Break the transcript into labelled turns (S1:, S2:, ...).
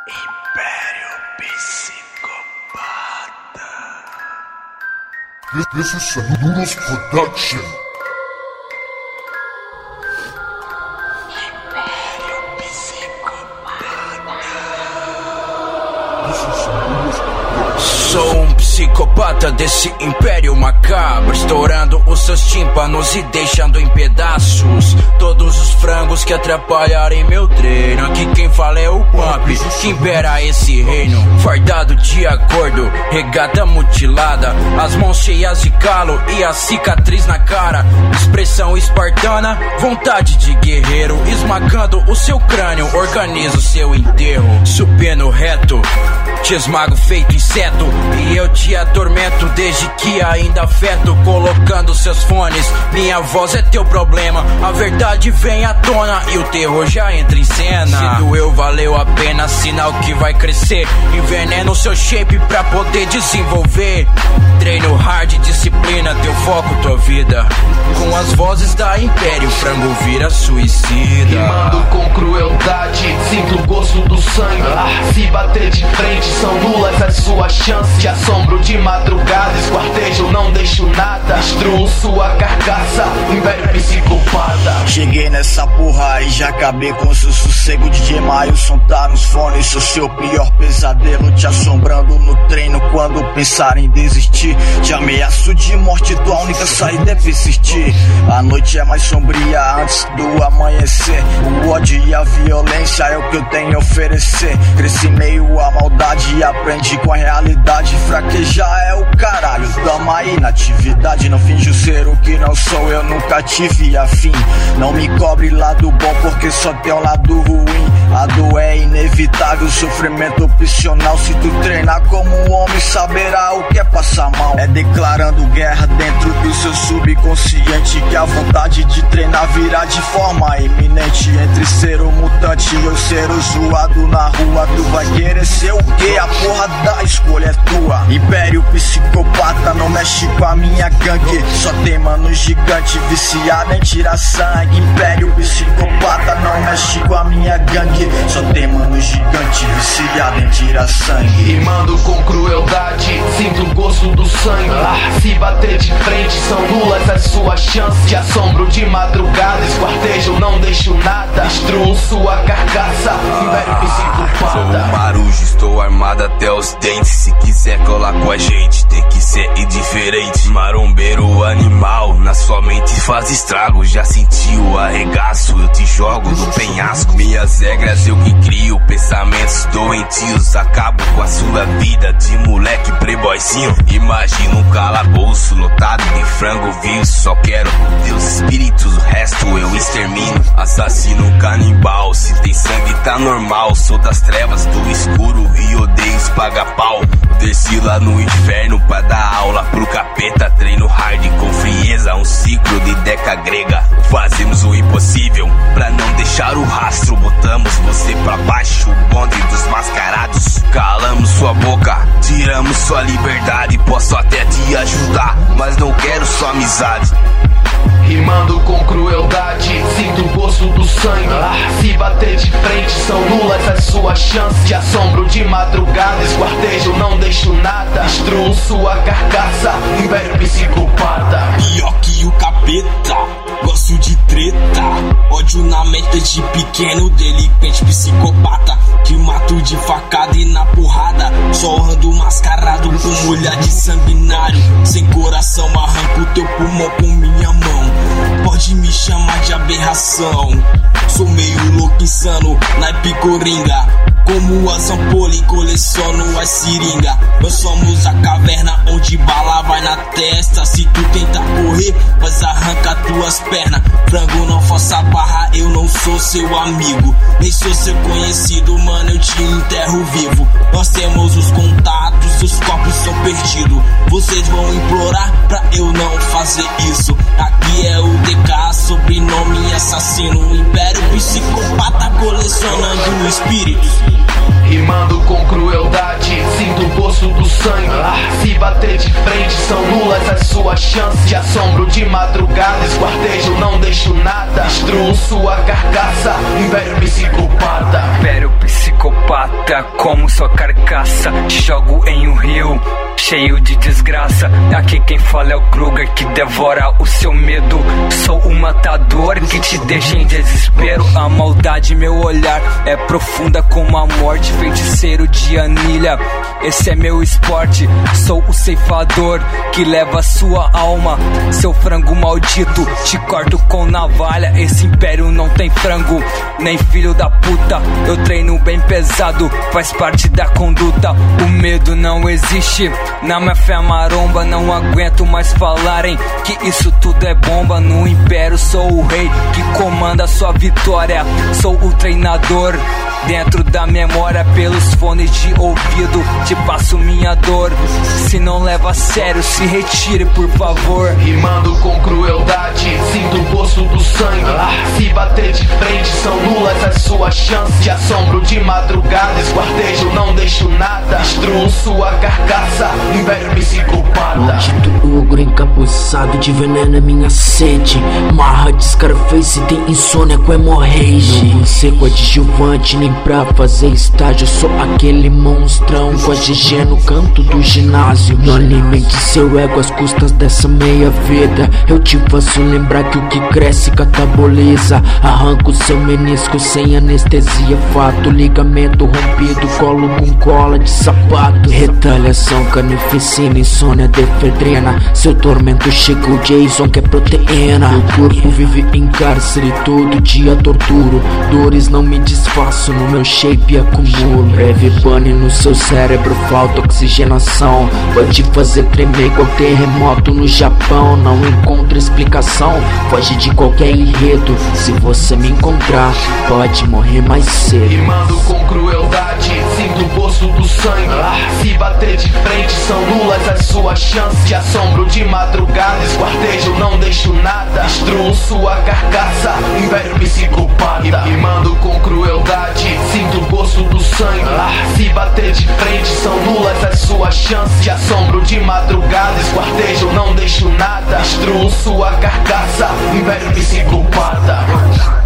S1: Império Psicopata.
S2: This is Saludos Production.
S1: Império Psicopata.
S2: This is Saludos Production.
S3: Sou um psicopata desse império macabro, estourando os seus tímpanos e deixando em pedaços todos os frangos que atrapalharem meu treino. Aqui quem fala é o Pump, que impera esse reino. Fardado de acordo, regata mutilada, as mãos cheias de calo e a cicatriz na cara. Expressão espartana, vontade de guerreiro, esmagando o seu crânio, organizo seu enterro. Supino reto, te esmago feito inseto, e eu te atormento desde que ainda afeto. Colocando seus fones, minha voz é teu problema. A verdade vem à tona e o terror já entra em cena. Se doeu, valeu a pena, sinal que vai crescer. Enveneno seu shape pra poder desenvolver. Treino hard, disciplina, teu foco, tua vida. Com as vozes da Império, frango vira suicida.
S4: Rimando com crueldade, sinto o gosto do sangue. Se bater de frente, são nulas as suas chances. Te assombro de madrugada, esquartejo, não deixo nada. Destruo sua carcaça, Império Psicopata.
S5: Cheguei nessa porra e já acabei com seu sossego. DJ Mailson tá nos fones, sou seu pior pesadelo. Te assombrando no treino quando pensar em desistir. Te ameaço de morte, tua única saída é persistir. A noite é mais sombria antes do amanhecer. O ódio e a violência é o que eu tenho a oferecer. Cresci meio a maldade e aprendi com a realidade. Fraquejar é o caralho, tamo aí na atividade. Não finjo ser o que não sou, eu nunca tive afim. Não me cobre lado bom porque só tem um lado ruim. A dor é inevitável, sofrimento opcional. Se tu treinar como um homem, saberá o que é passar mal. É declarando guerra dentro do seu subconsciente, que a vontade de treinar virá de forma iminente. Entre ser um mutante e eu ser o zoado na rua, tu vai querer ser o quê? A porra da escolha é tua. Império Psicopata não mexe com a minha gangue. Só tem mano gigante viciado em tirar sangue. Império Psicopata não mexe com a minha gangue. Só tem mano gigante viciado em tirar sangue.
S4: Rimando com crueldade, sinto o gosto do sangue. Se bater de frente, são nulas as suas chances. Te assombro de madrugada, esquartejo, não deixo nada. Destruo sua carcaça, Império Psicopata.
S6: Sou um marujo, estou armado até os dentes. Se quiser colar com a gente, tem que ser indiferente. Marombeiro animal, na sua mente faz estrago. Já senti o arregaço, eu te jogo no penhasco. Minhas regras eu que crio, pensamentos doentios. Acabo com a sua vida de moleque playboyzinho. Imagina um calabouço lotado de frango vivo. Só quero Deus espíritos, o resto eu extermino. Assassino canibal, se tem sangue tá normal. Sou das trevas, do escuro e odeio os paga-pau. Desci lá no inferno pra dar aula pro capeta. Treino hard com frieza, um ciclo de deca grega. Fazemos o impossível pra não deixar o rastro. Botamos você pra baixo, o bonde dos mascarados. Calamos sua boca, tiramos sua liberdade. Posso até te ajudar, mas não quero sua amizade.
S4: Rimando com crueldade, sinto o gosto do sangue. Se bater de frente, são nulas as suas chances. Te assombro de madrugada, esquartejo, não deixo nada. Destruo sua carcaça, Império Psicopata.
S7: Pior que o capeta, gosto de treta. Ódio na mente de pequeno delinquente psicopata, que mato de facada e na porrada. Só ando mascarado com olhar de sanguinário. Sem coração arranco teu pulmão com minha mão. Pode me chamar de aberração. Sou meio louco insano, naipe coringa. Como a Zampoli, coleciono as seringa. Nós somos a caverna onde bala vai na testa. Se tu tentar correr, mas arranca tuas pernas. Frango, não faça barra, eu não sou seu amigo. Nem sou seu conhecido, mano, eu te enterro vivo. Nós temos os contatos, os corpos são perdidos. Vocês vão implorar pra eu não fazer isso. Aqui é o DK, sobrenome assassino. Império Psicopata, colecionando espíritos.
S4: Rimando com crueldade, sinto o gosto do sangue. Se bater de frente, são nulas as suas chances. Te assombro de madrugada, esquartejo, não deixo nada. Destruo sua carcaça, Império Psicopata.
S3: Império Psicopata.
S8: psicopata como sua carcaça. Te jogo em um rio cheio de desgraça. Aqui quem fala é o Kruger que devora o seu medo. Sou o matador que te deixa em desespero. A maldade, meu olhar é profunda como a morte. Feiticeiro de anilha, esse é meu esporte. Sou o ceifador que leva sua alma. Seu frango maldito, te corto com navalha. Esse império não tem frango, nem filho da puta. Eu treino bem pesado, faz parte da conduta. O medo não existe, na minha fé maromba. Não aguento mais falarem que isso tudo é bomba. No império sou o rei que comanda sua vitória. Sou o treinador dentro da memória. Pelos fones de ouvido te passo minha dor. Se não leva a sério, se retire por favor.
S4: Rimando com crueldade, sinto o gosto do sangue. Se bater de frente, são nulas as suas chances. Te assombro de madrugada, esquartejo, não deixo nada. Destruo sua carcaça, império psicopata.
S9: Maldito ogro encapuçado de veneno é minha sede. Marra de Scarface, tem insônia com hemorragia. Não vou ser coadjuvante nem pra fazer estágio. Sou aquele monstrão com a GG no canto do ginásio. Não alimente seu ego às custas dessa meia vida. Eu te faço lembrar que o que cresce cataboliza. Arranco seu menisco sem anestesia, fato. Ligamento rompido, colo com cola de sapato. Retaliação, carnificina, insônia, defedrina. Seu tormento chega o Jason que é proteína. Meu corpo vive em cárcere, todo dia torturo. Dores não me desfaço, no meu shape acumulo. Breve pane no seu cérebro, falta oxigenação. Pode fazer tremer igual terremoto no Japão. Não encontro explicação, foge de qualquer enredo. Se você me encontrar, pode morrer mais cedo.
S4: Rimando com crueldade, sinto o gosto do sangue. Se bater de frente, são nulas as suas chances. Te assombro de madrugada, esquartejo, não deixo nada. Destruo sua carcaça, império psicopata. Rimando com crueldade, sinto o gosto do sangue. Se bater de frente, são nulas as suas chances. Te assombro de madrugada, esquartejo, não deixo nada. Destruo sua carcaça, império psicopata.